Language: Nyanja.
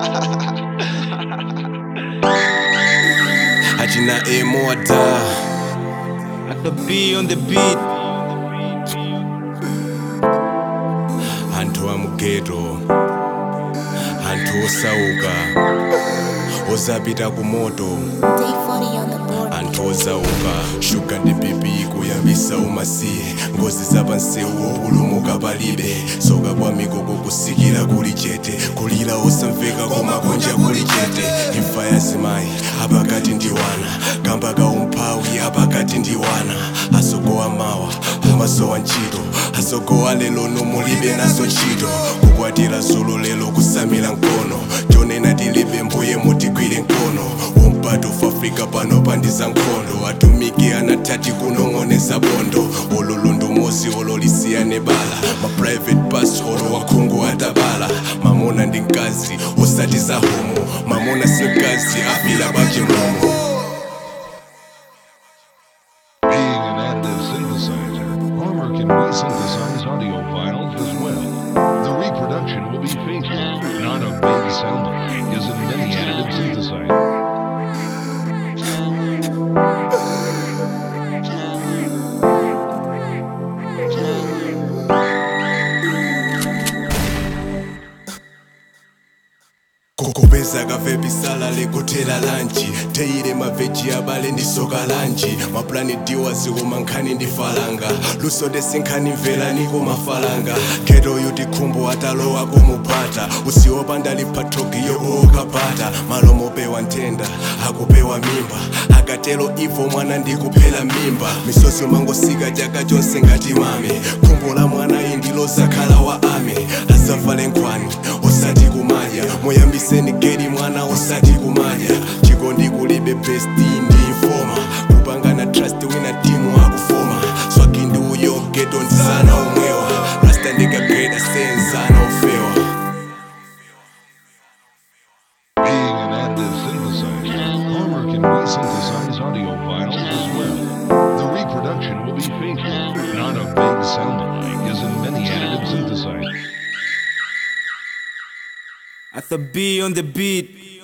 Hajina Immortal. At the B on the beat. Anthu amugeto, anthu osauka, ozapita kumoto, Day 40 on the board. anthu ozauka, shuga ndi pipi kuyambisa umasiye, ngozi zapansewu opulumuka palibe, soka kwa mikoko kusikira kuli chete, kulira osamveka koma konja kuli chete, imfa ya zimayi apakati ndi wana, kamba ka umphawi apakati ndi wana, asogowa mawa umasowa ntchito, asogowa lelo nomulibe nazo ntchito, kukwatira zulu lelo kusamira nkono, tonena tilibe mbuye mutigwire nkono, umpatu of Africa pano pandiza nkhondo, atumiki anatati kunong'oneza bondo, olulundu mozi ololisiyane bala, ma private bus olo wakhungu atabala, mamona ndi mkazi osati za homo, mamona si mkazi afila bachimumo. Being an additive synthesizer, Palmer can resynthesize audio files as well. The reproduction will be faithful, not a big sound alike as in many additive synthesizers. Kupeza kavepi sala lekutela lanchi, teire maveji abale ndisoka lanchi, maplani diwa zikuma nkhani ndi falanga, luso desinkhani mvela niko mafalanga, keto yuti khumbo atalowa kumupata, usiopanda lipatrogi yoko ukapata, malomo pewa ntenda, akupewa mimba, akatelo ivo mwana ndikuphela mimba, misozi mangosika chaka chonse ngati mame, khumbo la mwana indilo zakhala wa ame, asavale nkhwani osati kumadya, moyambiseni geri mwana osati kumadya, chikondi kulibe besti ndi informa, kupangana trust wina timu akufoma, swaki ndi uyo geto ndizana umwewa, rasta ndikagweda senzana ufewa. Being an additive synthesizer, Palmer can resynthesize audio files as well. The reproduction will be faithful, not a big sound alike as in many additive synthesizers. At the B on the beat.